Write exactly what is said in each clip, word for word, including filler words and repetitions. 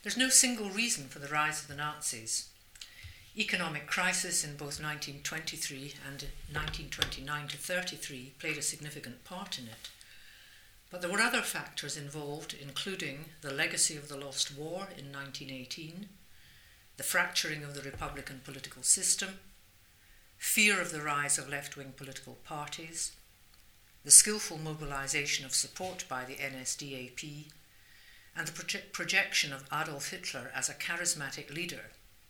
There's no single reason for the rise of the Nazis. Economic crisis in both nineteen twenty-three and nineteen twenty-nine to thirty-three played a significant part in it. But there were other factors involved, including the legacy of the lost war in nineteen eighteen, the fracturing of the Republican political system, fear of the rise of left-wing political parties, the skillful mobilization of support by the N S D A P, and the proje- projection of Adolf Hitler as a charismatic leader.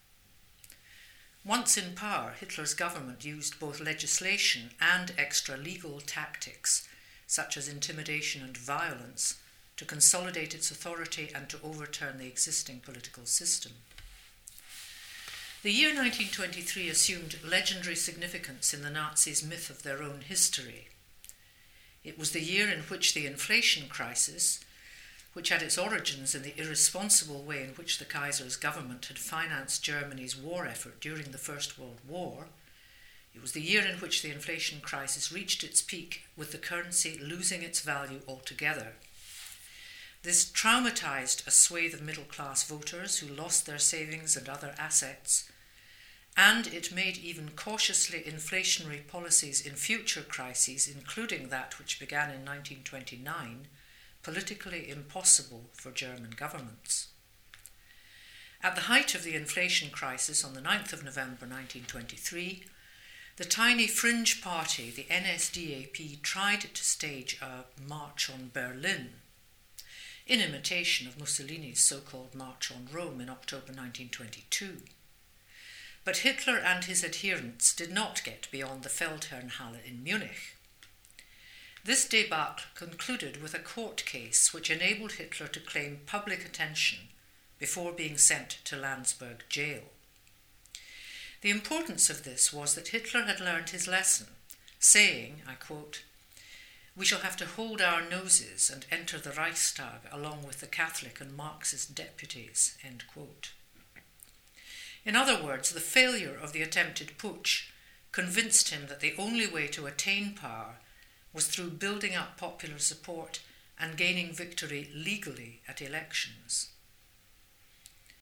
Once in power, Hitler's government used both legislation and extra-legal tactics, such as intimidation and violence, to consolidate its authority and to overturn the existing political system. The year nineteen twenty-three assumed legendary significance in the Nazis' myth of their own history. It was the year in which the inflation crisis, which had its origins in the irresponsible way in which the Kaiser's government had financed Germany's war effort during the First World War, it was the year in which the inflation crisis reached its peak, with the currency losing its value altogether. This traumatized a swathe of middle-class voters who lost their savings and other assets, and it made even cautiously inflationary policies in future crises, including that which began in nineteen twenty-nine, politically impossible for German governments. At the height of the inflation crisis on the ninth of November nineteen twenty-three, the tiny fringe party, the N S D A P, tried to stage a march on Berlin, in imitation of Mussolini's so-called March on Rome in October nineteen twenty-two. But Hitler and his adherents did not get beyond the Feldherrnhalle in Munich. This debacle concluded with a court case which enabled Hitler to claim public attention before being sent to Landsberg jail. The importance of this was that Hitler had learned his lesson, saying, I quote, "We shall have to hold our noses and enter the Reichstag along with the Catholic and Marxist deputies," end quote. In other words, the failure of the attempted putsch convinced him that the only way to attain power was through building up popular support and gaining victory legally at elections.